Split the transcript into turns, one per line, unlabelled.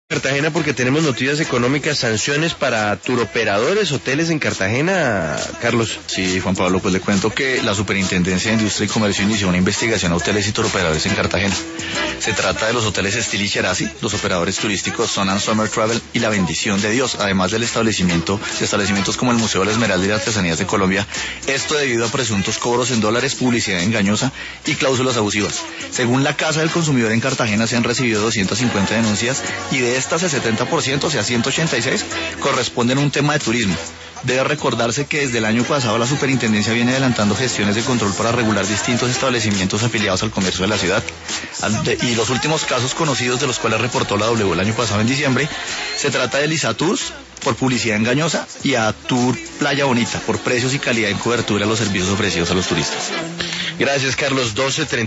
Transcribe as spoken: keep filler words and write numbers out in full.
Cartagena porque tenemos noticias económicas, sanciones para turoperadores, hoteles en Cartagena, Carlos.
Sí, Juan Pablo, pues le cuento que la Superintendencia de Industria y Comercio inició una investigación a hoteles y turoperadores en Cartagena. Se trata de los hoteles Estil y Cherasi, los operadores turísticos Sun and Summer Travel y La Bendición de Dios, además del establecimiento, de establecimientos como el Museo de la Esmeralda y las Artesanías de Colombia, esto debido a presuntos cobros en dólares, publicidad engañosa y cláusulas abusivas. Según la Casa del Consumidor en Cartagena se han recibido doscientas cincuenta denuncias y de estas el setenta por ciento, o sea ciento ochenta y seis, corresponden a un tema de turismo. Debe recordarse que desde el año pasado la Superintendencia viene adelantando gestiones de control para regular distintos establecimientos afiliados al comercio de la ciudad. Y los últimos casos conocidos de los cuales reportó la W el año pasado en diciembre, se trata de Lisa Tours por publicidad engañosa y a Tour Playa Bonita por precios y calidad en cobertura de los servicios ofrecidos a los turistas.
Gracias, Carlos. doce treinta